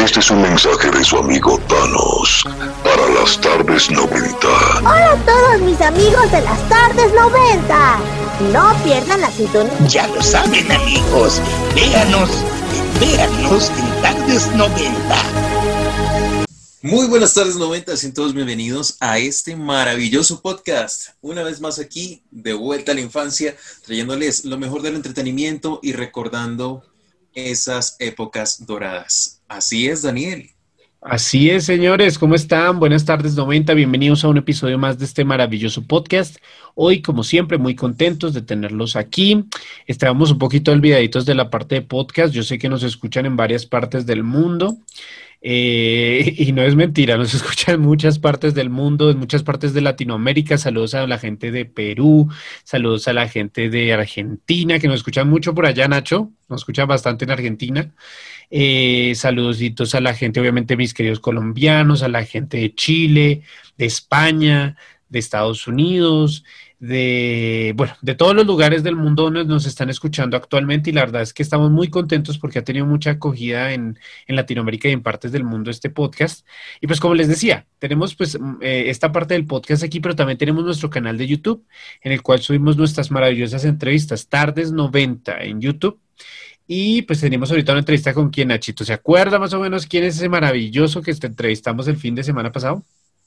Este es un mensaje de su amigo Thanos para las tardes 90. Hola a todos mis amigos de las tardes 90. No pierdan la sintonía. Ya lo saben, amigos. Véanos en tardes 90. Muy buenas tardes 90, y todos bienvenidos a este maravilloso podcast. Una vez más aquí, de vuelta a la infancia, trayéndoles lo mejor del entretenimiento y recordando esas épocas doradas. Así es, Daniel. Así es, señores, ¿cómo están? Buenas tardes 90, bienvenidos a un episodio más de este maravilloso podcast. Hoy, como siempre, muy contentos de tenerlos aquí. Estábamos un poquito olvidaditos de la parte de podcast. Yo sé que nos escuchan en varias partes del mundo. Y no es mentira, nos escuchan en muchas partes del mundo, en muchas partes de Latinoamérica. Saludos a la gente de Perú, saludos a la gente de Argentina, que nos escuchan mucho por allá, Nacho, nos escuchan bastante en Argentina. Saluditos a la gente, obviamente mis queridos colombianos, a la gente de Chile, de España, de Estados Unidos, de todos los lugares del mundo donde nos están escuchando actualmente, y la verdad es que estamos muy contentos porque ha tenido mucha acogida en Latinoamérica y en partes del mundo este podcast. Y pues como les decía, tenemos pues esta parte del podcast aquí, pero también tenemos nuestro canal de YouTube en el cual subimos nuestras maravillosas entrevistas, Tardes 90 en YouTube. Y pues tenemos ahorita una entrevista con quien, Nachito, ¿se acuerda más o menos quién es ese maravilloso que entrevistamos el fin de semana pasado?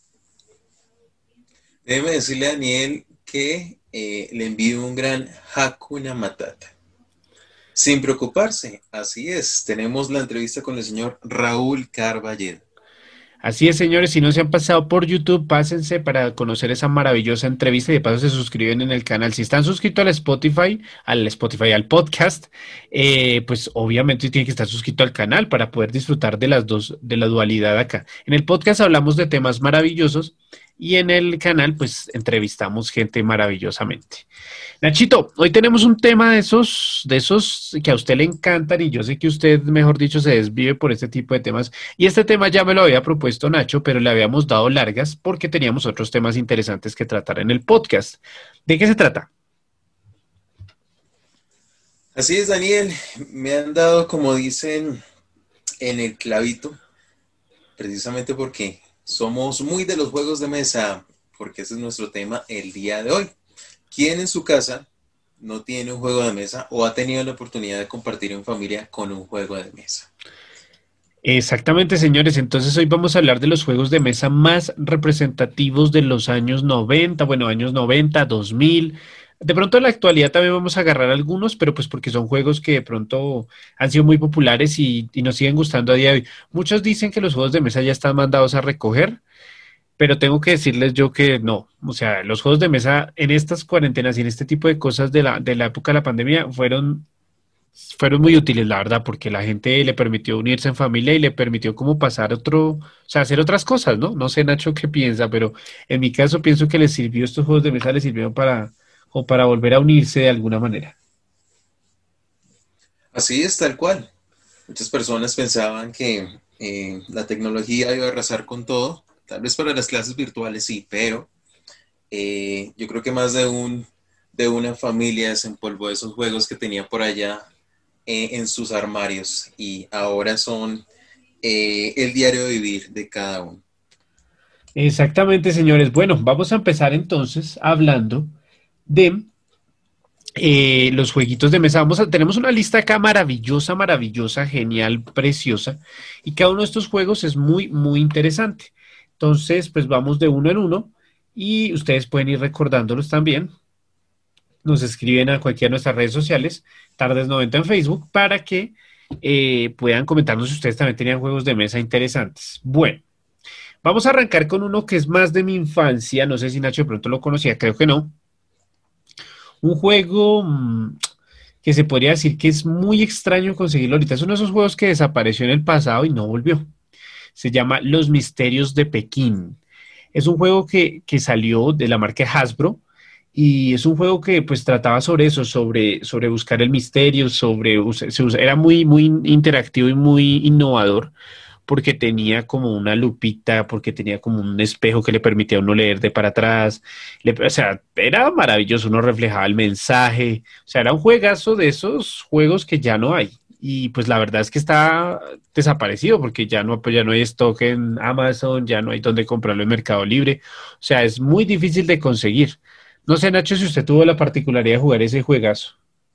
Déjeme decirle a Daniel que le envío un gran Hakuna Matata. Sin preocuparse, así es, tenemos la entrevista con el señor Raúl Carballedo. Así es, señores, si no se han pasado por YouTube, pásense para conocer esa maravillosa entrevista y de paso se suscriben en el canal. Si están suscritos al podcast, pues obviamente tienen que estar suscritos al canal para poder disfrutar de de la dualidad acá. En el podcast hablamos de temas maravillosos y en el canal pues entrevistamos gente maravillosamente. Nachito, hoy tenemos un tema de esos que a usted le encantan y yo sé que usted, mejor dicho, se desvive por este tipo de temas. Y este tema ya me lo había propuesto Nacho, pero le habíamos dado largas porque teníamos otros temas interesantes que tratar en el podcast. ¿De qué se trata? Así es, Daniel, me han dado, como dicen, en el clavito, precisamente porque somos muy de los juegos de mesa, porque ese es nuestro tema el día de hoy. ¿Quién en su casa no tiene un juego de mesa o ha tenido la oportunidad de compartir en familia con un juego de mesa? Exactamente, señores. Entonces hoy vamos a hablar de los juegos de mesa más representativos de los años 90, años 90, 2000. De pronto en la actualidad también vamos a agarrar algunos, pero pues porque son juegos que de pronto han sido muy populares y nos siguen gustando a día de hoy. Muchos dicen que los juegos de mesa ya están mandados a recoger, pero tengo que decirles yo que no. O sea, los juegos de mesa en estas cuarentenas y en este tipo de cosas de la época de la pandemia fueron muy útiles, la verdad, porque la gente le permitió unirse en familia y le permitió como pasar hacer otras cosas, ¿no? No sé, Nacho, qué piensa, pero en mi caso pienso que estos juegos de mesa les sirvieron para volver a unirse de alguna manera. Así es, tal cual. Muchas personas pensaban que la tecnología iba a arrasar con todo. Tal vez para las clases virtuales sí, pero yo creo que más de una familia desempolvó esos juegos que tenía por allá en sus armarios y ahora son el diario de vivir de cada uno. Exactamente, señores. Bueno, vamos a empezar entonces hablando de los jueguitos de mesa. Tenemos una lista acá maravillosa, genial, preciosa, y cada uno de estos juegos es muy, muy interesante. Entonces, pues vamos de uno en uno y ustedes pueden ir recordándolos también. Nos escriben a cualquiera de nuestras redes sociales, Tardes 90 en Facebook, para que puedan comentarnos si ustedes también tenían juegos de mesa interesantes. Bueno, vamos a arrancar con uno que es más de mi infancia. No sé si Nacho de pronto lo conocía, creo que no. Un juego que se podría decir que es muy extraño conseguirlo ahorita. Es uno de esos juegos que desapareció en el pasado y no volvió. Se llama Los Misterios de Pekín. Es un juego que salió de la marca Hasbro y es un juego que pues trataba sobre eso, sobre buscar el misterio, era muy, muy interactivo y muy innovador porque tenía como una lupita, porque tenía como un espejo que le permitía a uno leer de para atrás. O sea, era maravilloso, uno reflejaba el mensaje. O sea, era un juegazo de esos juegos que ya no hay. y pues la verdad es que está desaparecido porque ya no hay stock en Amazon, ya no hay donde comprarlo en Mercado Libre, o sea, es muy difícil de conseguir. No sé, Nacho, si usted tuvo la particularidad de jugar ese juegazo.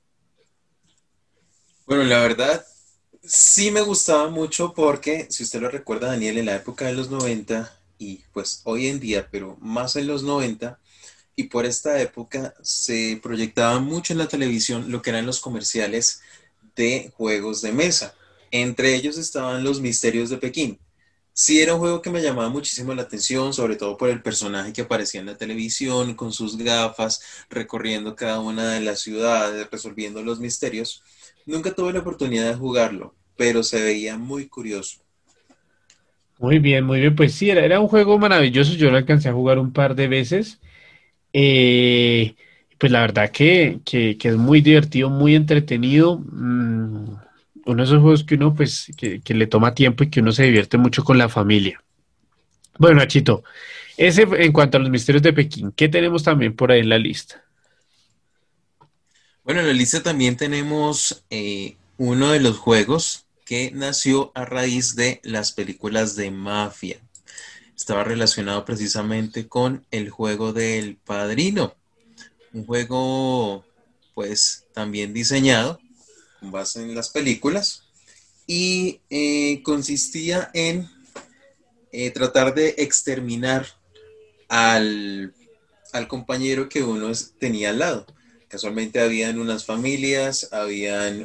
Bueno, la verdad, sí me gustaba mucho porque, si usted lo recuerda, Daniel, en la época de los 90 y pues hoy en día, pero más en los 90 y por esta época se proyectaba mucho en la televisión lo que eran los comerciales de juegos de mesa. Entre ellos estaban los Misterios de Pekín. Sí, era un juego que me llamaba muchísimo la atención, sobre todo por el personaje que aparecía en la televisión, con sus gafas, recorriendo cada una de las ciudades, resolviendo los misterios. Nunca tuve la oportunidad de jugarlo, pero se veía muy curioso. Muy bien, pues sí, era un juego maravilloso, yo lo alcancé a jugar un par de veces. Eh, pues la verdad que es muy divertido, muy entretenido. Uno de esos juegos que uno pues que le toma tiempo y que uno se divierte mucho con la familia. Bueno, Nachito, ese en cuanto a los misterios de Pekín, ¿qué tenemos también por ahí en la lista? Bueno, en la lista también tenemos uno de los juegos que nació a raíz de las películas de mafia. Estaba relacionado precisamente con el juego del Padrino, un juego pues también diseñado con base en las películas y consistía en tratar de exterminar al, al compañero que tenía al lado. Casualmente habían unas familias, habían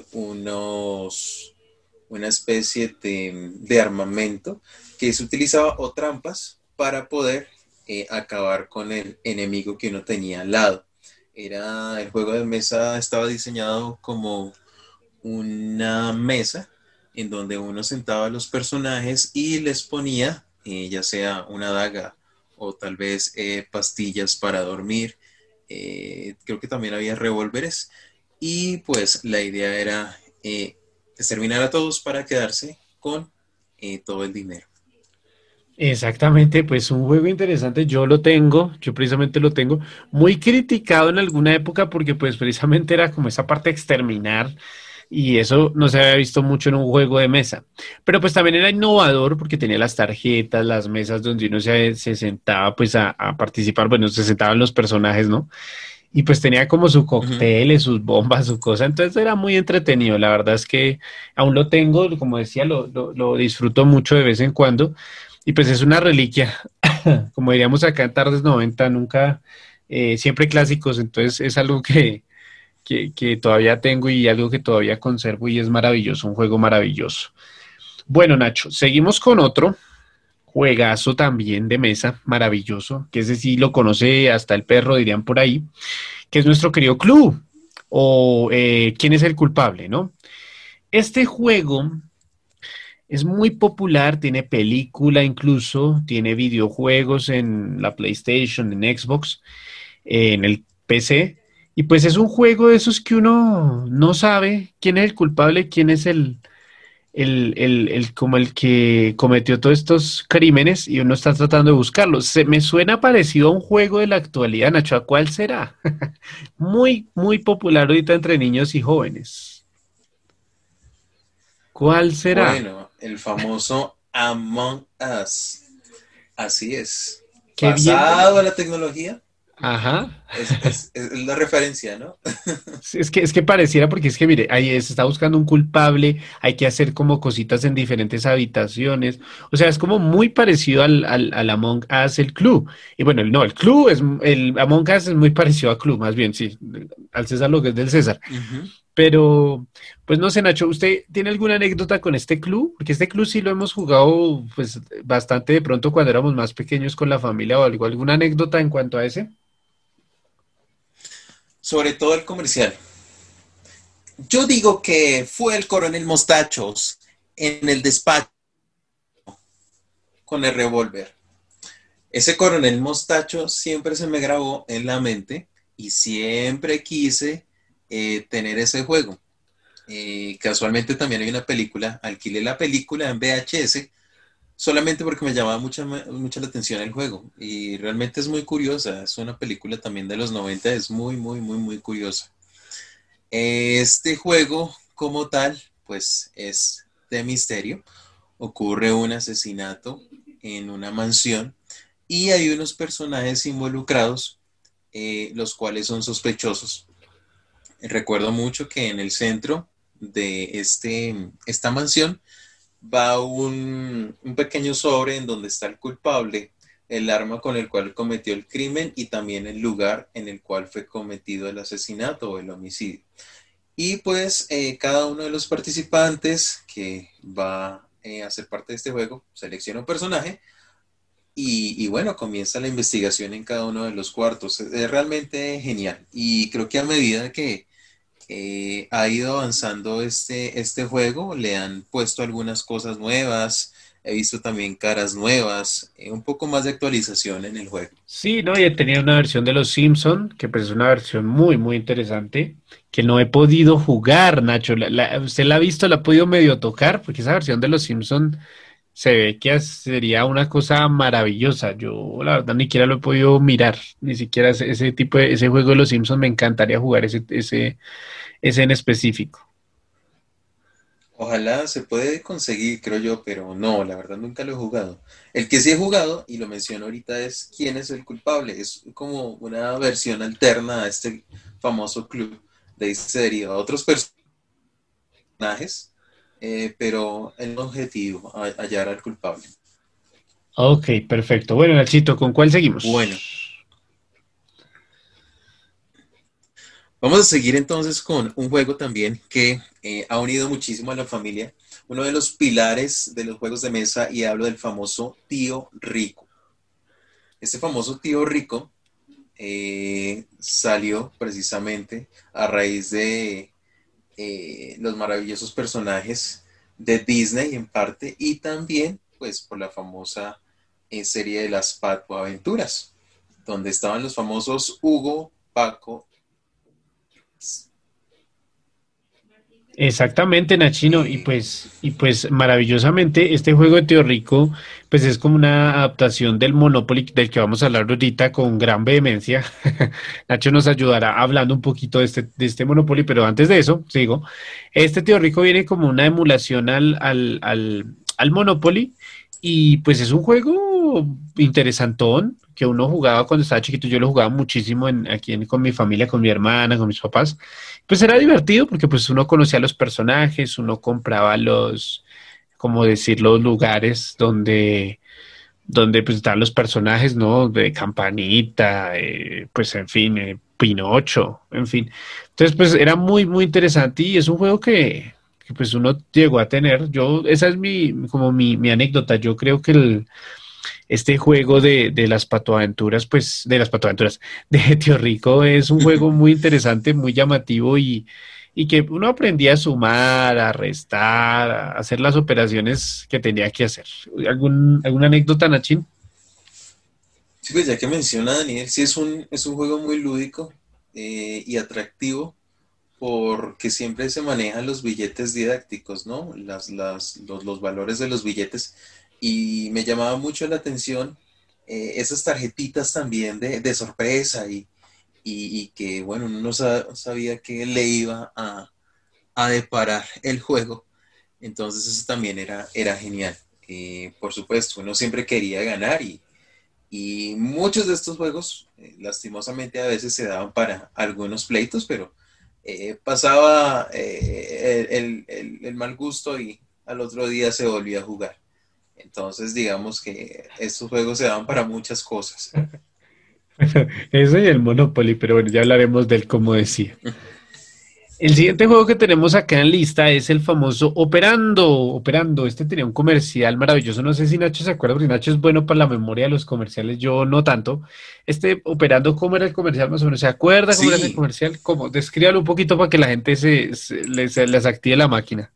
una especie de armamento que se utilizaba o trampas para poder acabar con el enemigo que uno tenía al lado. El juego de mesa estaba diseñado como una mesa en donde uno sentaba a los personajes y les ponía ya sea una daga o tal vez pastillas para dormir. Creo que también había revólveres y pues la idea era exterminar a todos para quedarse con todo el dinero. Exactamente, pues un juego interesante, yo precisamente lo tengo, muy criticado en alguna época porque pues precisamente era como esa parte de exterminar y eso no se había visto mucho en un juego de mesa, pero pues también era innovador porque tenía las tarjetas, las mesas donde uno se sentaba pues a participar, bueno, se sentaban los personajes, ¿no? Y pues tenía como su Ujú. cóctel, sus bombas, su cosa, entonces era muy entretenido, la verdad es que aún lo tengo, como decía, lo disfruto mucho de vez en cuando. Y pues es una reliquia, como diríamos acá en Tardes 90 nunca, siempre clásicos, entonces es algo que todavía tengo y algo que todavía conservo y es maravilloso, un juego maravilloso. Bueno, Nacho, seguimos con otro juegazo también de mesa, maravilloso, que ese sí lo conoce hasta el perro, dirían por ahí, que es nuestro querido Club, o ¿quién es el culpable, no? Este juego es muy popular, tiene película incluso, tiene videojuegos en la PlayStation, en Xbox, en el PC. Y pues es un juego de esos que uno no sabe quién es el culpable, quién es como el que cometió todos estos crímenes y uno está tratando de buscarlo. Me suena parecido a un juego de la actualidad, Nacho. ¿A cuál será? Muy, muy popular ahorita entre niños y jóvenes. ¿Cuál será? Bueno, el famoso Among Us. Así es. Qué bien. Pasado a la tecnología, Ajá. es la referencia, ¿no? Sí, es que pareciera, porque es que mire, ahí se está buscando un culpable, hay que hacer como cositas en diferentes habitaciones, o sea, es como muy parecido al Among Us, el Club. Y bueno, el Among Us es muy parecido a Club, más bien, sí, al César lo que es del César. Ujú. Pero, pues no sé, Nacho, ¿usted tiene alguna anécdota con este club? Porque este club sí lo hemos jugado, pues, bastante de pronto cuando éramos más pequeños con la familia o algo. ¿Alguna anécdota en cuanto a ese? Sobre todo el comercial. Yo digo que fue el coronel Mostachos en el despacho con el revólver. Ese coronel Mostacho siempre se me grabó en la mente y siempre quise tener ese juego. Casualmente también hay una película, alquilé la película en VHS solamente porque me llamaba mucha la atención el juego y realmente es muy curiosa, es una película también de los 90, es muy, muy, muy, muy curiosa. Este juego como tal, pues es de misterio. Ocurre un asesinato en una mansión y hay unos personajes involucrados, los cuales son sospechosos. Recuerdo mucho que en el centro de esta mansión va un pequeño sobre en donde está el culpable, el arma con el cual cometió el crimen y también el lugar en el cual fue cometido el asesinato o el homicidio. Y pues cada uno de los participantes que va a ser parte de este juego selecciona un personaje y bueno, comienza la investigación en cada uno de los cuartos. Es realmente genial y creo que a medida que ha ido avanzando este juego, le han puesto algunas cosas nuevas, he visto también caras nuevas, un poco más de actualización en el juego. Sí, no, y he tenido una versión de Los Simpson, que pues es una versión muy, muy interesante, que no he podido jugar, Nacho. ¿Usted la ha visto, la ha podido medio tocar? Porque esa versión de Los Simpson se ve que sería una cosa maravillosa. Yo, la verdad, ni siquiera lo he podido mirar, ni siquiera ese tipo de, ese juego de Los Simpson me encantaría jugar ese en específico. Ojalá se puede conseguir, creo yo, pero no, la verdad nunca lo he jugado. El que sí he jugado, y lo menciono ahorita, es ¿Quién es el culpable? Es como una versión alterna a este famoso club de serie, a otros personajes, pero el objetivo, hallar al culpable. Ok, perfecto. Bueno, Nachito, ¿con cuál seguimos? Bueno, vamos a seguir entonces con un juego también que ha unido muchísimo a la familia, uno de los pilares de los juegos de mesa, y hablo del famoso Tío Rico. Este famoso Tío Rico salió precisamente a raíz de los maravillosos personajes de Disney en parte, y también pues por la famosa serie de las Pato Aventuras, donde estaban los famosos Hugo, Paco. Exactamente, Nachino, y pues maravillosamente este juego de Tío Rico, pues es como una adaptación del Monopoly del que vamos a hablar ahorita con gran vehemencia. Nacho nos ayudará hablando un poquito de este Monopoly, pero antes de eso, sigo. Este Tío Rico viene como una emulación al Monopoly, y pues es un juego interesantón que uno jugaba cuando estaba chiquito. Yo lo jugaba muchísimo con mi familia, con mi hermana, con mis papás. Pues era divertido porque pues uno conocía a los personajes, uno compraba como decir, los lugares donde pues estaban los personajes, ¿no? De Campanita, pues en fin, Pinocho, en fin. Entonces pues era muy, muy interesante y es un juego que pues uno llegó a tener. Esa es como mi anécdota. Yo creo que este juego de las patoaventuras, pues, de las patoaventuras de Tío Rico es un juego muy interesante, muy llamativo y que uno aprendía a sumar, a restar, a hacer las operaciones que tenía que hacer. ¿Alguna anécdota, Nachín? Sí, pues ya que menciona Daniel, sí es un juego muy lúdico y atractivo porque siempre se manejan los billetes didácticos, ¿no? Los valores de los billetes. Y me llamaba mucho la atención esas tarjetitas también de sorpresa y que, bueno, uno no sabía que le iba a deparar el juego. Entonces eso también era genial. Por supuesto, uno siempre quería ganar y muchos de estos juegos, lastimosamente, a veces se daban para algunos pleitos, pero pasaba el mal gusto y al otro día se volvía a jugar. Entonces, digamos que estos juegos se dan para muchas cosas. Eso y el Monopoly, pero bueno, ya hablaremos del como decía. El siguiente juego que tenemos acá en lista es el famoso Operando. Operando, este tenía un comercial maravilloso. No sé si Nacho se acuerda, porque Nacho es bueno para la memoria de los comerciales, yo no tanto. Este Operando, ¿cómo era el comercial más o menos? ¿Se acuerda cómo era ese Sí, comercial? ¿Cómo? Descríbalo un poquito para que la gente les active la máquina.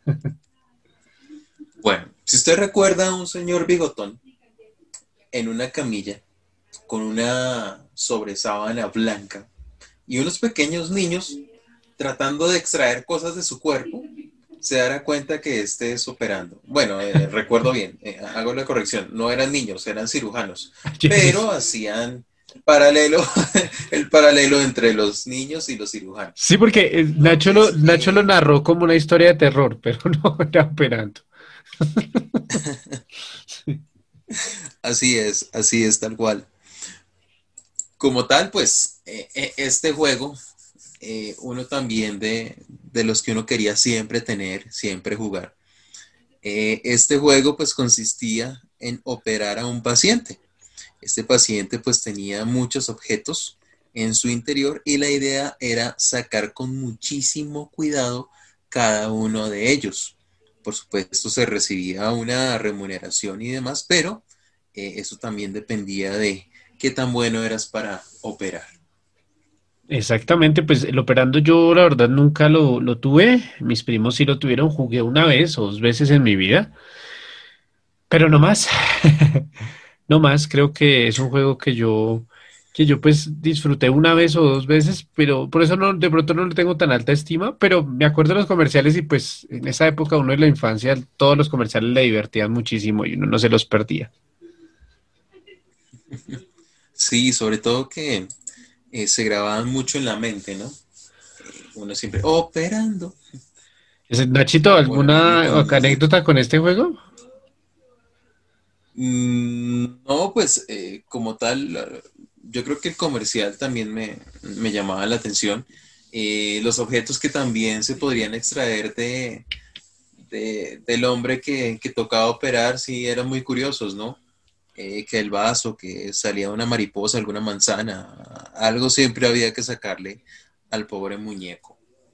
bueno, si usted recuerda a un señor bigotón en una camilla con una sobresábana blanca y unos pequeños niños tratando de extraer cosas de su cuerpo, se dará cuenta que este es operando. Bueno, recuerdo bien, hago la corrección, no eran niños, eran cirujanos, pero hacían paralelo, el paralelo entre los niños y los cirujanos. Sí, porque Nacho lo narró como una historia de terror, pero no era operando. Así es, tal cual. Como tal, pues, este juego, uno también de los que uno quería siempre tener, siempre jugar. Este juego, pues, consistía en operar a un paciente. Este paciente, pues, tenía muchos objetos en su interior y la idea era sacar con muchísimo cuidado cada uno de ellos. Por supuesto, se recibía una remuneración y demás, pero eso también dependía de qué tan bueno eras para operar. Exactamente, pues el operando yo la verdad nunca lo tuve, mis primos sí lo tuvieron, jugué una vez o dos veces en mi vida, pero no más, no más, creo que es un juego que yo pues disfruté una vez o dos veces, pero por eso no, de pronto no le tengo tan alta estima, pero me acuerdo de los comerciales y pues en esa época uno de la infancia, todos los comerciales le divertían muchísimo y uno no se los perdía. Sí, sobre todo que se grababan mucho en la mente, ¿no? Uno siempre operando. Nachito, Bueno, a mí me ¿alguna también. anécdota con este juego? No, pues como tal, yo creo que el comercial también me llamaba la atención. Los objetos que también se podrían extraer del hombre que tocaba operar, sí, eran muy curiosos, ¿no? Que el vaso, que salía una mariposa, alguna manzana, algo siempre había que sacarle al pobre muñeco.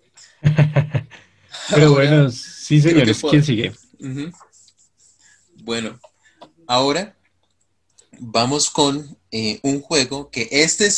Pero Ahora, bueno, sí creo que señores, ¿quién sigue? Ujú. Bueno, ahora vamos con un juego que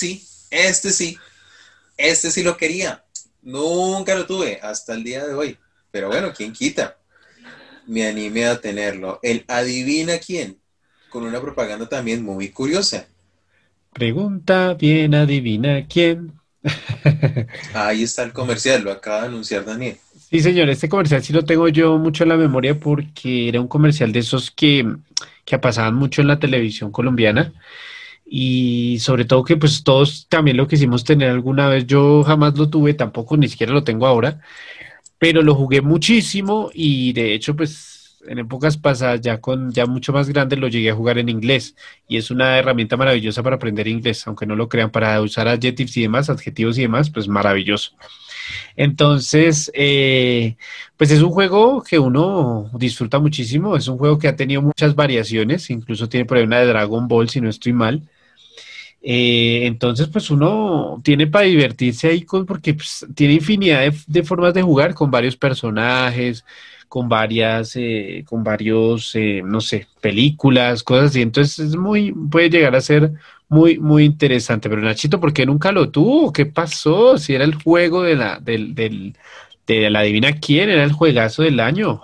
este sí lo quería. Nunca lo tuve hasta el día de hoy. Pero bueno, ¿quién quita? Me animé a tenerlo. El Adivina quién, con una propaganda también muy curiosa. Pregunta bien, adivina quién. Ahí está el comercial, lo acaba de anunciar Daniel. Sí, señor, este comercial sí lo tengo yo mucho en la memoria porque era un comercial de esos que pasaban mucho en la televisión colombiana y sobre todo que pues todos también lo quisimos tener alguna vez. Yo jamás lo tuve, tampoco ni siquiera lo tengo ahora, pero lo jugué muchísimo y de hecho pues en épocas pasadas ya mucho más grande lo llegué a jugar en inglés y es una herramienta maravillosa para aprender inglés, aunque no lo crean, para usar adjectives y demás, adjetivos y demás, pues maravilloso. Entonces, pues es un juego que uno disfruta muchísimo, es un juego que ha tenido muchas variaciones, incluso tiene por ahí una de Dragon Ball, si no estoy mal. Entonces, pues uno tiene para divertirse ahí porque pues, tiene infinidad de formas de jugar con varios personajes, con varios, no sé, películas, cosas así. Entonces puede llegar a ser muy interesante. Pero Nachito, ¿por qué nunca lo tuvo? ¿Qué pasó? Si era el juego de la adivina quién, era el juegazo del año.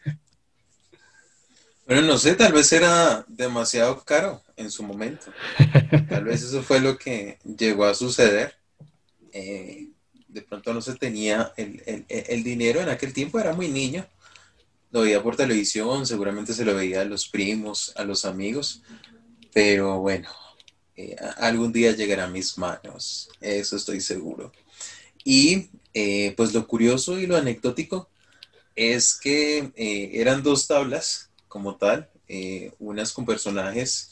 Bueno, no sé, tal vez era demasiado caro en su momento. Tal vez eso fue lo que llegó a suceder. De pronto no se tenía el dinero en aquel tiempo, era muy niño. Lo veía por televisión, seguramente se lo veía a los primos, a los amigos, pero bueno, algún día llegará a mis manos, eso estoy seguro. Y pues lo curioso y lo anecdótico es que eran dos tablas como tal, unas con personajes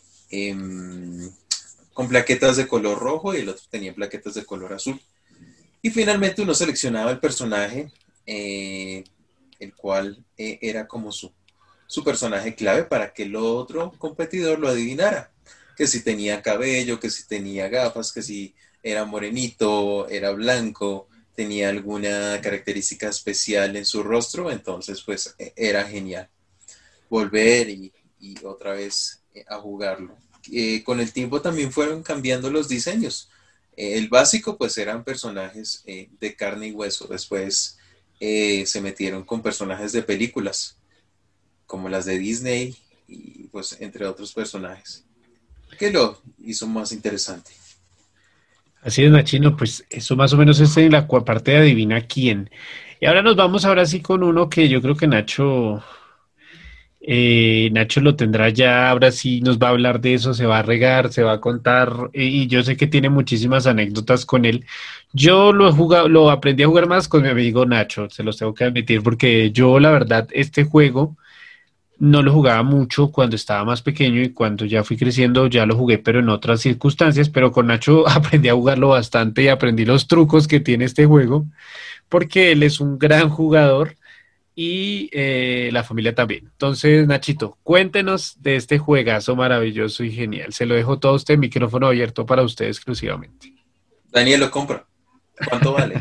con plaquetas de color rojo y el otro tenía plaquetas de color azul. Y finalmente uno seleccionaba el personaje, el cual era como su personaje clave para que el otro competidor lo adivinara. Que si tenía cabello, que si tenía gafas, que si era morenito, era blanco, tenía alguna característica especial en su rostro, entonces pues era genial volver y otra vez a jugarlo. Con el tiempo también fueron cambiando los diseños. El básico pues eran personajes de carne y hueso. Después se metieron con personajes de películas, como las de Disney y pues entre otros personajes, que lo hizo más interesante. Así es, Nachino, pues eso más o menos es en la parte de adivina quién. Y ahora nos vamos ahora sí con uno que yo creo que Nacho Nacho lo tendrá ya, ahora sí nos va a hablar de eso, se va a regar, se va a contar, y yo sé que tiene muchísimas anécdotas con él. Yo lo he jugado, lo aprendí a jugar más con mi amigo Nacho, se los tengo que admitir, porque yo la verdad este juego no lo jugaba mucho cuando estaba más pequeño y cuando ya fui creciendo ya lo jugué, pero en otras circunstancias, pero con Nacho aprendí a jugarlo bastante y aprendí los trucos que tiene este juego, porque él es un gran jugador y la familia también. Entonces, Nachito, cuéntenos de este juegazo maravilloso y genial. Se lo dejo todo a usted, micrófono abierto para usted exclusivamente. Daniel lo compra. ¿Cuánto vale?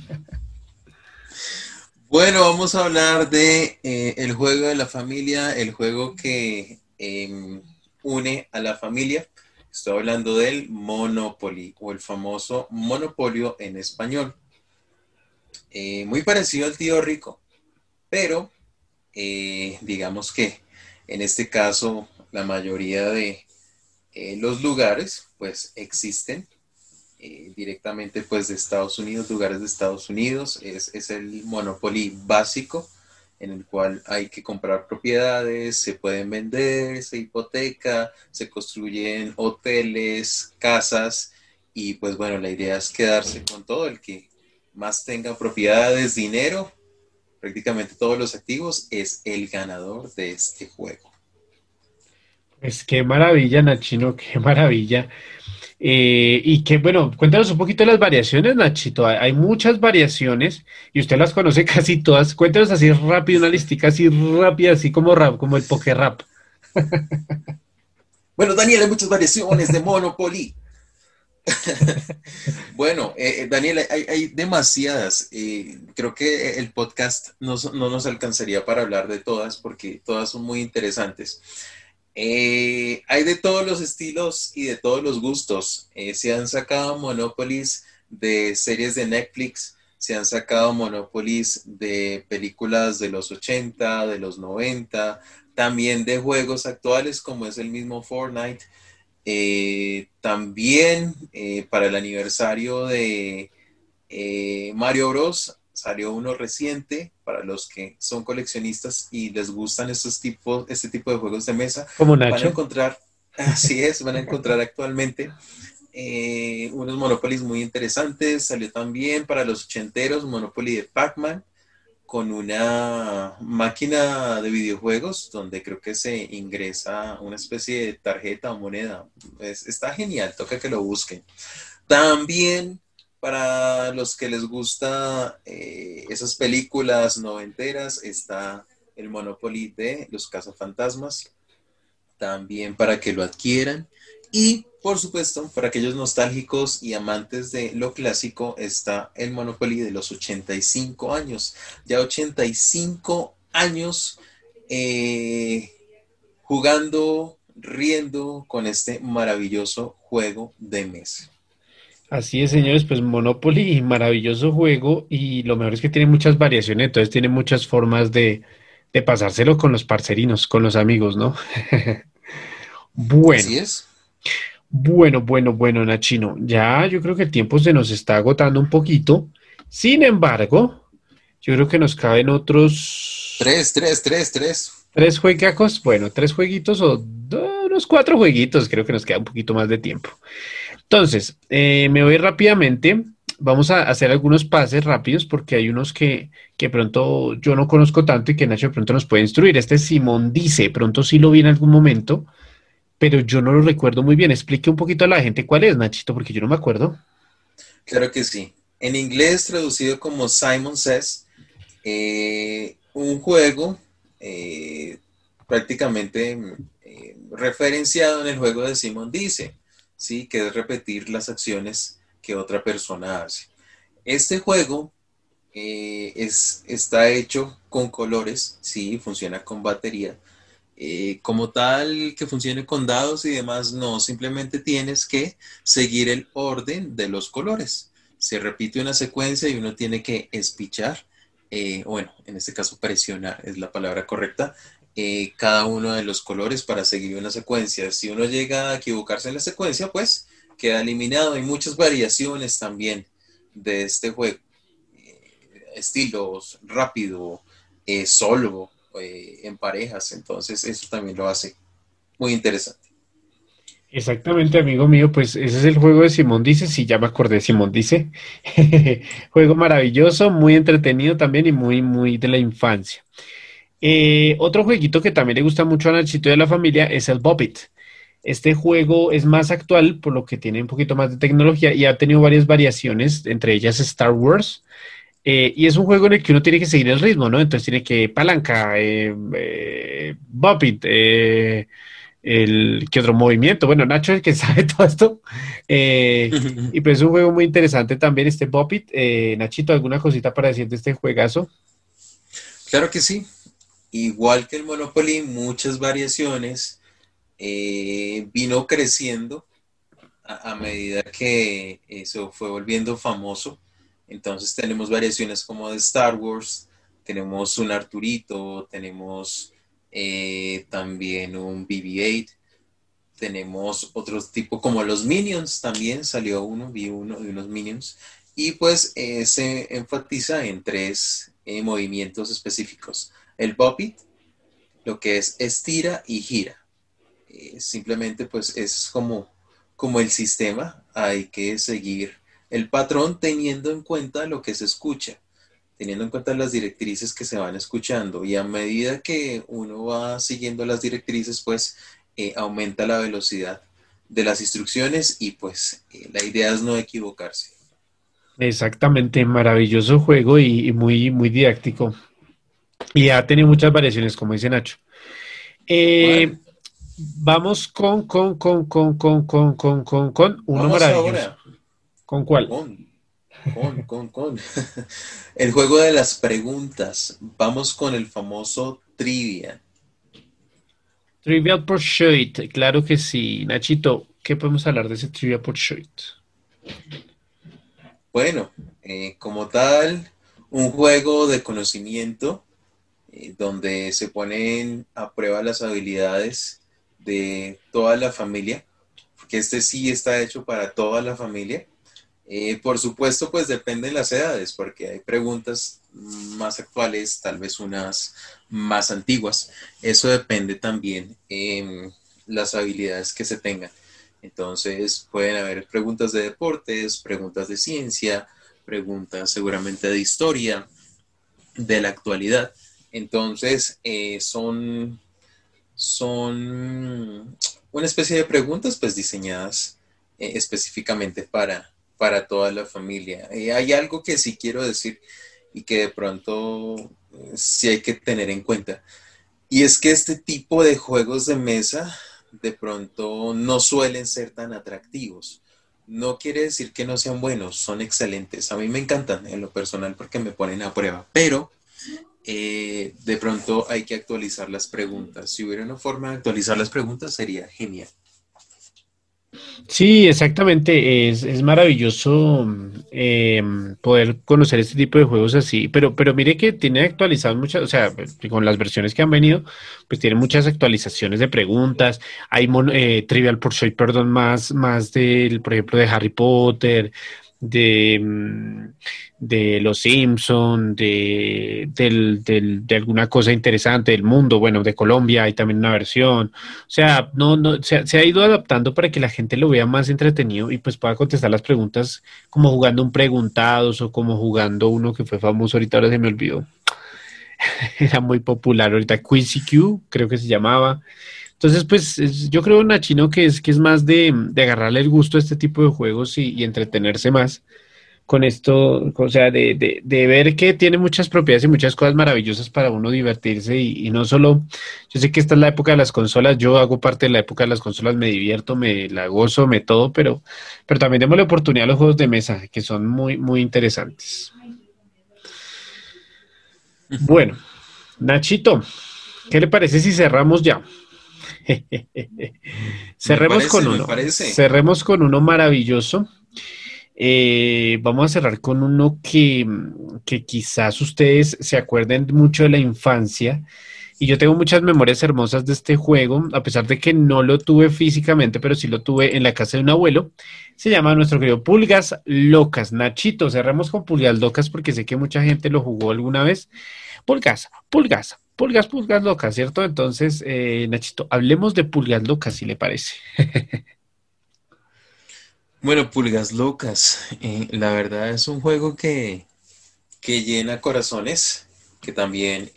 Bueno, vamos a hablar de el juego de la familia, el juego que une a la familia. Estoy hablando del Monopoly o el famoso Monopolio en español. Muy parecido al Tío Rico, pero digamos que en este caso la mayoría de los lugares pues existen directamente pues de Estados Unidos, lugares de Estados Unidos, es el Monopoly básico en el cual hay que comprar propiedades, se pueden vender, se hipoteca, se construyen hoteles, casas y pues bueno, la idea es quedarse con todo, el que más tenga propiedades, dinero, prácticamente todos los activos, es el ganador de este juego. Pues qué maravilla, Nachino, qué maravilla. Y que, bueno, cuéntanos un poquito de las variaciones, Nachito. Hay muchas variaciones y usted las conoce casi todas. Cuéntanos así rápido, una listica así rápida, así como rap, como el poker rap. Bueno, Daniel, hay muchas variaciones de Monopoly. Bueno, Daniel, hay demasiadas. Creo que el podcast no nos alcanzaría para hablar de todas porque todas son muy interesantes. Hay de todos los estilos y de todos los gustos. Se han sacado Monopolies de series de Netflix, se han sacado Monopolies de películas de los 80, de los 90, también de juegos actuales como es el mismo Fortnite. También para el aniversario de Mario Bros. Salió uno reciente para los que son coleccionistas y les gustan este tipo de juegos de mesa. Como Van a Nacho. encontrar, así es, van a encontrar actualmente unos Monopolies muy interesantes. Salió también para los ochenteros Monopoly de Pac-Man con una máquina de videojuegos donde creo que se ingresa una especie de tarjeta o moneda. Está genial, toca que lo busquen. También para los que les gusta esas películas noventeras está el Monopoly de los Cazafantasmas, también para que lo adquieran. Y, por supuesto, para aquellos nostálgicos y amantes de lo clásico, está el Monopoly de los 85 años. Ya 85 años jugando, riendo con este maravilloso juego de mesa. Así es, señores, pues Monopoly, maravilloso juego y lo mejor es que tiene muchas variaciones, entonces tiene muchas formas de pasárselo con los parcerinos, con los amigos, ¿no? Bueno. Así es. Bueno, Nachino, ya yo creo que el tiempo se nos está agotando un poquito. Sin embargo, yo creo que nos caben otros tres juegacos, bueno, tres jueguitos o unos cuatro jueguitos, creo que nos queda un poquito más de tiempo. Entonces, me voy rápidamente, vamos a hacer algunos pases rápidos porque hay unos que pronto yo no conozco tanto y que Nacho de pronto nos puede instruir. Este es Simón Dice, pronto sí lo vi en algún momento, pero yo no lo recuerdo muy bien. Explique un poquito a la gente cuál es, Nachito, porque yo no me acuerdo. Claro que sí. En inglés traducido como Simon Says, un juego prácticamente referenciado en el juego de Simón Dice, ¿sí? Que es repetir las acciones que otra persona hace. Este juego está hecho con colores, sí, funciona con batería. Como tal que funcione con dados y demás, no, simplemente tienes que seguir el orden de los colores. Se repite una secuencia y uno tiene que espichar, bueno, en este caso presionar es la palabra correcta, cada uno de los colores para seguir una secuencia. Si uno llega a equivocarse en la secuencia, pues queda eliminado. Hay muchas variaciones también de este juego, estilos rápido, solo, en parejas, entonces eso también lo hace muy interesante. Exactamente, amigo mío, pues ese es el juego de Simón Dice, sí, ya me acordé, Simón Dice. Juego maravilloso, muy entretenido también y muy, muy de la infancia. Otro jueguito que también le gusta mucho a Nachito y a la familia es el Bop It. Este juego es más actual, por lo que tiene un poquito más de tecnología y ha tenido varias variaciones, entre ellas Star Wars. Y es un juego en el que uno tiene que seguir el ritmo, ¿no? Entonces tiene que palanca, Bop It, ¿qué otro movimiento? Bueno, Nacho es el que sabe todo esto. Y pues es un juego muy interesante también, este Bop It. Nachito, ¿alguna cosita para decir de este juegazo? Claro que sí. Igual que el Monopoly, muchas variaciones. Vino creciendo a medida que se fue volviendo famoso. Entonces tenemos variaciones como de Star Wars, tenemos un Arturito, tenemos también un BB-8, tenemos otros tipos como los Minions, también salió uno, vi uno de unos Minions, y pues se enfatiza en tres movimientos específicos. El Bop It, lo que es estira y gira. Simplemente pues es como el sistema, hay que seguir el patrón teniendo en cuenta lo que se escucha, teniendo en cuenta las directrices que se van escuchando, y a medida que uno va siguiendo las directrices pues aumenta la velocidad de las instrucciones y pues la idea es no equivocarse. Exactamente, maravilloso juego y muy, muy didáctico. Y ha tenido muchas variaciones, como dice Nacho. Bueno, Vamos con uno vamos maravilloso. ahora ¿Con cuál? con el juego de las preguntas. Vamos con el famoso trivia. Trivial Pursuit, claro que sí. Nachito, ¿qué podemos hablar de ese Trivial Pursuit? Bueno, como tal, un juego de conocimiento donde se ponen a prueba las habilidades de toda la familia, porque este sí está hecho para toda la familia. Por supuesto, pues dependen las edades, porque hay preguntas más actuales, tal vez unas más antiguas. Eso depende también en las habilidades que se tengan. Entonces, pueden haber preguntas de deportes, preguntas de ciencia, preguntas seguramente de historia, de la actualidad. Entonces, son una especie de preguntas pues diseñadas específicamente para toda la familia. Hay algo que sí quiero decir y que de pronto sí hay que tener en cuenta. Y es que este tipo de juegos de mesa de pronto no suelen ser tan atractivos. No quiere decir que no sean buenos, son excelentes. A mí me encantan en lo personal porque me ponen a prueba, pero de pronto hay que actualizar las preguntas. Si hubiera una forma de actualizar las preguntas sería genial. Sí, exactamente. Es maravilloso poder conocer este tipo de juegos así, pero mire que tiene actualizado muchas, o sea, con las versiones que han venido, pues tiene muchas actualizaciones de preguntas. Hay Trivial Pursuit, perdón, más del, por ejemplo, de Harry Potter, de Los Simpson, de alguna cosa interesante del mundo, bueno, de Colombia hay también una versión, o sea, se ha ido adaptando para que la gente lo vea más entretenido y pues pueda contestar las preguntas como jugando un preguntados o como jugando uno que fue famoso ahorita, ahora se me olvidó, era muy popular ahorita, Quizy Q, creo que se llamaba. Entonces, pues yo creo, Nachino, que es más de agarrarle el gusto a este tipo de juegos y entretenerse más con esto, o sea, de ver que tiene muchas propiedades y muchas cosas maravillosas para uno divertirse y no solo, yo sé que esta es la época de las consolas, yo hago parte de la época de las consolas, me divierto, me la gozo, me todo, pero también démosle oportunidad a los juegos de mesa, que son muy, muy interesantes. Bueno, Nachito, ¿qué le parece si cerramos ya? Cerremos con uno maravilloso. Vamos a cerrar con uno que quizás ustedes se acuerden mucho de la infancia y yo tengo muchas memorias hermosas de este juego, a pesar de que no lo tuve físicamente, pero sí lo tuve en la casa de un abuelo. Se llama nuestro querido Pulgas Locas. Nachito, cerremos con Pulgas Locas porque sé que mucha gente lo jugó alguna vez. Pulgas, Pulgas, Pulgas, pulgas locas, ¿cierto? Entonces, Nachito, hablemos de pulgas locas, si le parece. Bueno, Pulgas Locas, la verdad es un juego que llena corazones, que también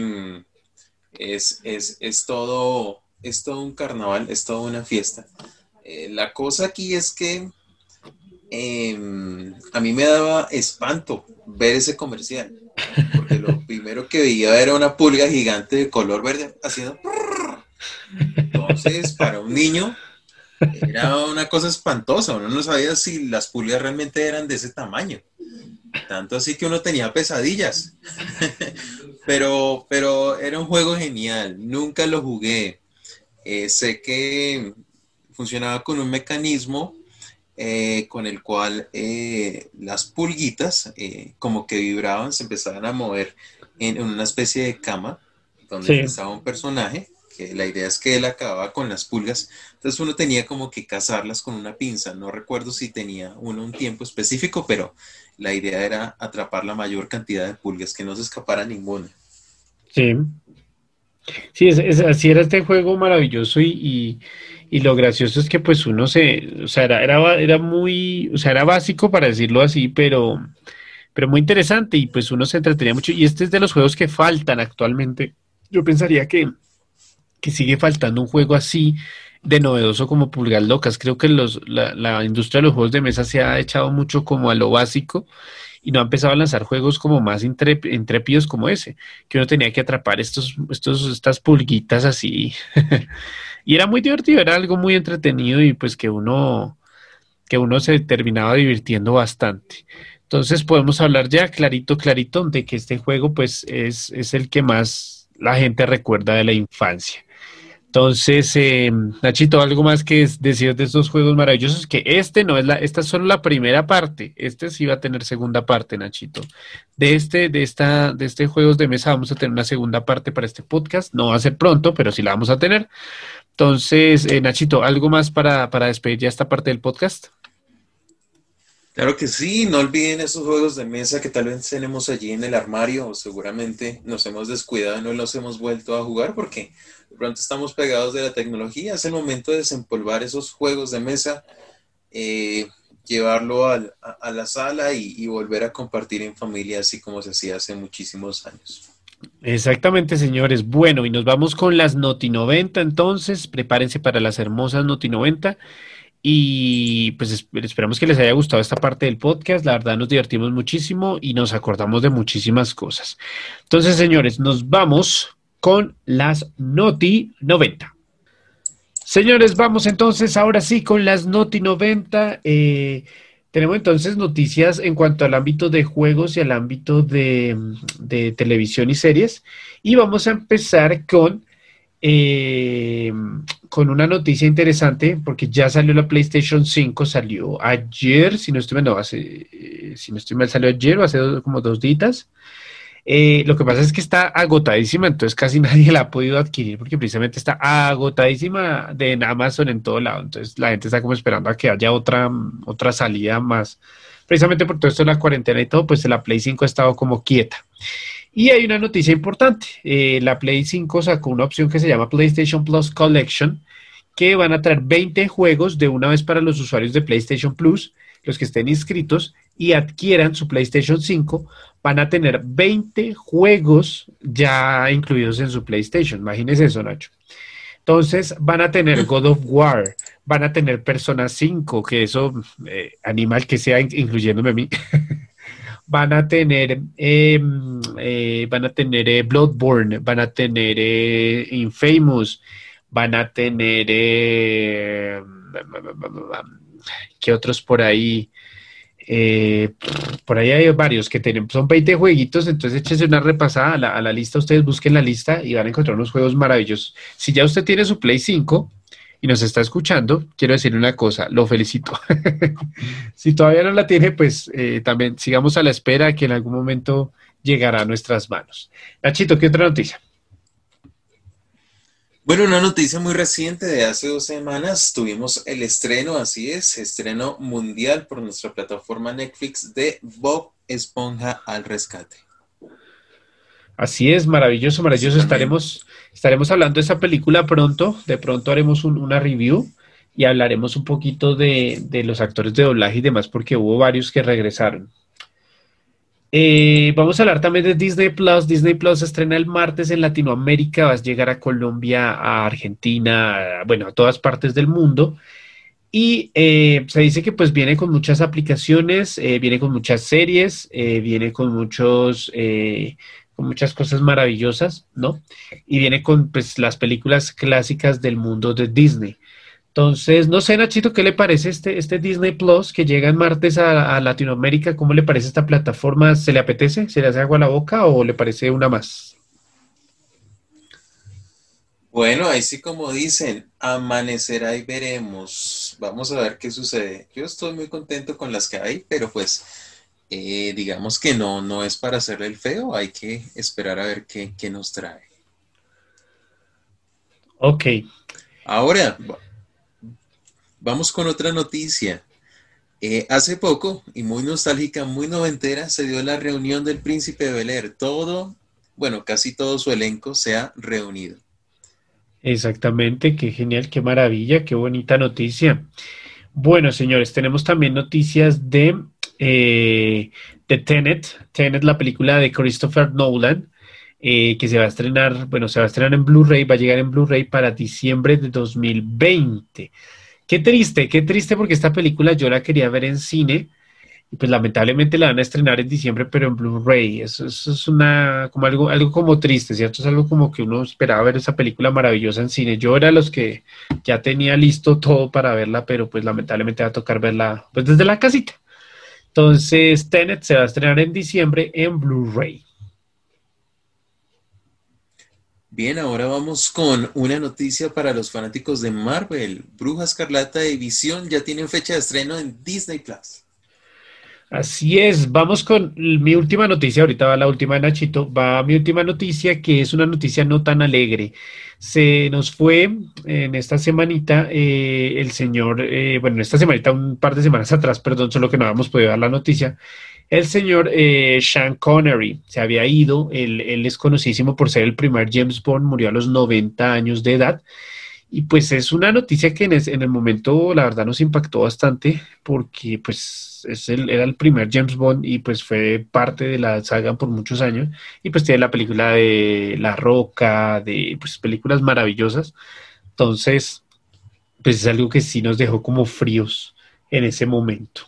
es todo un carnaval, es toda una fiesta. La cosa aquí es que a mí me daba espanto ver ese comercial, porque lo primero que veía era una pulga gigante de color verde haciendo... Entonces, para un niño era una cosa espantosa, uno no sabía si las pulgas realmente eran de ese tamaño, tanto así que uno tenía pesadillas. Pero era un juego genial, nunca lo jugué. Sé que funcionaba con un mecanismo con el cual las pulguitas como que vibraban, se empezaban a mover en una especie de cama donde Sí. estaba un personaje, que la idea es que él acababa con las pulgas, entonces uno tenía como que cazarlas con una pinza, no recuerdo si tenía uno un tiempo específico, pero la idea era atrapar la mayor cantidad de pulgas, que no se escapara ninguna. Sí. Sí, así era este juego maravilloso y lo gracioso es que pues o sea, era muy, o sea, era básico para decirlo así, pero muy interesante y pues uno se entretenía mucho y este es de los juegos que faltan actualmente. Yo pensaría que sigue faltando un juego así de novedoso como Pulgas Locas. Creo que la industria de los juegos de mesa se ha echado mucho como a lo básico y no ha empezado a lanzar juegos como más intrépidos como ese, que uno tenía que atrapar estas pulguitas así. Y era muy divertido, era algo muy entretenido y pues que uno se terminaba divirtiendo bastante. Entonces podemos hablar ya clarito, clarito, de que este juego pues es el que más la gente recuerda de la infancia. Entonces, Nachito, algo más que decir de estos juegos maravillosos, que esta es solo la primera parte, este sí va a tener segunda parte, Nachito. De este juegos de mesa vamos a tener una segunda parte para este podcast, no va a ser pronto, pero sí la vamos a tener. Entonces, Nachito, ¿algo más para despedir ya esta parte del podcast? Claro que sí, no olviden esos juegos de mesa que tal vez tenemos allí en el armario o seguramente nos hemos descuidado y no los hemos vuelto a jugar porque de pronto estamos pegados de la tecnología. Es el momento de desempolvar esos juegos de mesa, llevarlo a la sala y volver a compartir en familia así como se hacía hace muchísimos años. Exactamente, señores. Bueno, y nos vamos con las Noti 90, entonces, prepárense para las hermosas Noti 90. Y pues esperamos que les haya gustado esta parte del podcast. La verdad nos divertimos muchísimo y nos acordamos de muchísimas cosas. Entonces, señores, nos vamos con las Noti 90. Señores, vamos entonces ahora sí con las Noti 90. Tenemos entonces noticias en cuanto al ámbito de juegos y al ámbito de televisión y series. Y vamos a empezar con una noticia interesante, porque ya salió la PlayStation 5, salió ayer, si no estoy mal, si no estoy mal, salió ayer o hace como 2 días. Lo que pasa es que está agotadísima, entonces casi nadie la ha podido adquirir, porque precisamente está agotadísima en Amazon en todo lado, entonces la gente está como esperando a que haya otra salida más. Precisamente por todo esto de la cuarentena y todo, pues la Play 5 ha estado como quieta. Y hay una noticia importante. La Play 5 sacó una opción que se llama PlayStation Plus Collection, que van a traer 20 juegos de una vez para los usuarios de PlayStation Plus, los que estén inscritos y adquieran su PlayStation 5, van a tener 20 juegos ya incluidos en su PlayStation. Imagínense eso, Nacho. Entonces van a tener God of War, van a tener Persona 5, que eso animal que sea, incluyéndome a mí. Van a tener Bloodborne, van a tener Infamous, van a tener ¿qué otros por ahí? Por ahí hay varios que son 20 jueguitos, entonces échese una repasada a la lista, ustedes busquen la lista y van a encontrar unos juegos maravillosos. Si ya usted tiene su Play 5 y nos está escuchando, quiero decirle una cosa, lo felicito. Si todavía no la tiene, pues también sigamos a la espera que en algún momento llegará a nuestras manos. Nachito, ¿qué otra noticia? Bueno, una noticia muy reciente de hace 2 semanas, tuvimos el estreno, así es, estreno mundial por nuestra plataforma Netflix de Bob Esponja al Rescate. Así es, maravilloso, maravilloso. Principalmente. Estaremos hablando de esa película pronto. De pronto haremos una review y hablaremos un poquito de los actores de doblaje y demás, porque hubo varios que regresaron. Vamos a hablar también de Disney Plus. Disney Plus se estrena el martes en Latinoamérica, vas a llegar a Colombia, a Argentina, bueno, a todas partes del mundo. Y se dice que pues viene con muchas aplicaciones, viene con muchas series, viene con muchas cosas maravillosas, ¿no? Y viene con pues las películas clásicas del mundo de Disney. Entonces, no sé, Nachito, ¿qué le parece este Disney Plus que llega en martes a Latinoamérica? ¿Cómo le parece esta plataforma? ¿Se le apetece? ¿Se le hace agua a la boca o le parece una más? Bueno, ahí sí como dicen, amanecerá y veremos. Vamos a ver qué sucede. Yo estoy muy contento con las que hay, pero pues digamos que no es para hacerle el feo, hay que esperar a ver qué nos trae. Ok. Ahora, vamos con otra noticia. Hace poco, y muy nostálgica, muy noventera, se dio la reunión del Príncipe de Bel-Air. Bueno, casi todo su elenco se ha reunido. Exactamente, qué genial, qué maravilla, qué bonita noticia. Bueno, señores, tenemos también noticias de Tenet, la película de Christopher Nolan, que se va a estrenar, bueno, se va a estrenar en Blu-ray, va a llegar en Blu-ray para diciembre de 2020. Qué triste porque esta película yo la quería ver en cine y pues lamentablemente la van a estrenar en diciembre, pero en Blu-ray. Eso es como algo como triste, ¿cierto? Es algo como que uno esperaba ver esa película maravillosa en cine. Yo era los que ya tenía listo todo para verla, pero pues lamentablemente va a tocar verla pues desde la casita. Entonces, Tenet se va a estrenar en diciembre en Blu-ray. Bien, ahora vamos con una noticia para los fanáticos de Marvel. Bruja Escarlata y Visión ya tienen fecha de estreno en Disney Plus. Así es, vamos con mi última noticia, ahorita va la última de Nachito, va mi última noticia que es una noticia no tan alegre. Se nos fue en esta semanita el señor, bueno, en esta semanita, un par de semanas atrás, perdón, solo que no habíamos podido dar la noticia, el señor Sean Connery se había ido, él es conocidísimo por ser el primer James Bond, murió a los 90 años de edad. Y pues es una noticia que en el momento la verdad nos impactó bastante porque pues era el primer James Bond y pues fue parte de la saga por muchos años y pues tiene la película de La Roca, de pues películas maravillosas. Entonces pues es algo que sí nos dejó como fríos en ese momento.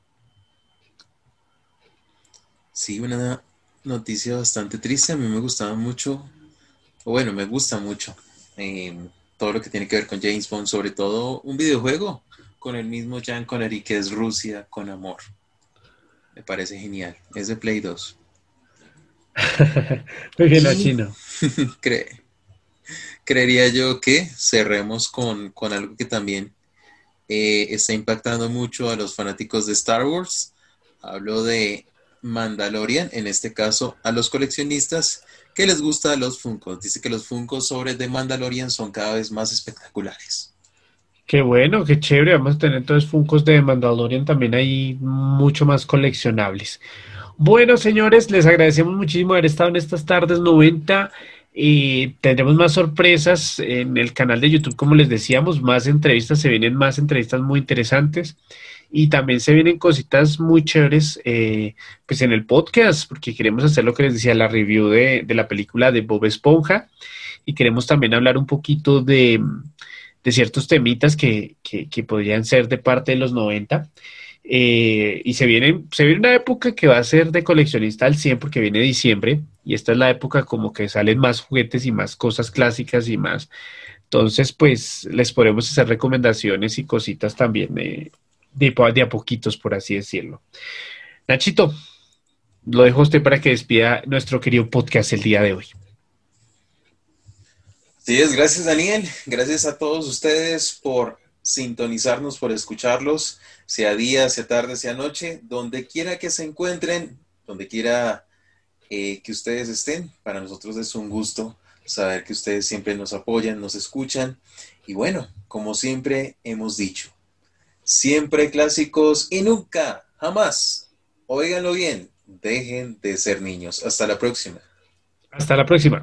Sí, una noticia bastante triste. A mí me gustaba mucho, o bueno, me gusta mucho todo lo que tiene que ver con James Bond, sobre todo un videojuego con el mismo Sean Connery que es Rusia con amor. Me parece genial. Es de Play 2. Muy bien, Y Nachino. creería yo que cerremos con algo que también está impactando mucho a los fanáticos de Star Wars. Hablo de Mandalorian, en este caso a los coleccionistas que les gusta los Funkos. Dice que los Funkos sobre The Mandalorian son cada vez más espectaculares. Qué bueno, qué chévere. Vamos a tener entonces Funkos de Mandalorian también ahí mucho más coleccionables. Bueno, señores, les agradecemos muchísimo haber estado en estas tardes 90 y tendremos más sorpresas en el canal de YouTube, como les decíamos, más entrevistas, se vienen más entrevistas muy interesantes y también se vienen cositas muy chéveres pues en el podcast, porque queremos hacer lo que les decía, la review de la película de Bob Esponja y queremos también hablar un poquito de ciertos temitas que podrían ser de parte de los 90. Y se viene una época que va a ser de coleccionista al 100 porque viene diciembre y esta es la época como que salen más juguetes y más cosas clásicas y más. Entonces, pues les podemos hacer recomendaciones y cositas también de a poquitos, por así decirlo. Nachito, lo dejo a usted para que despida nuestro querido podcast el día de hoy. Sí, gracias Daniel, gracias a todos ustedes por sintonizarnos, por escucharlos, sea día, sea tarde, sea noche, donde quiera que se encuentren, donde quiera que ustedes estén, para nosotros es un gusto saber que ustedes siempre nos apoyan, nos escuchan y bueno, como siempre hemos dicho, siempre clásicos y nunca, jamás, óiganlo bien, dejen de ser niños. Hasta la próxima. Hasta la próxima.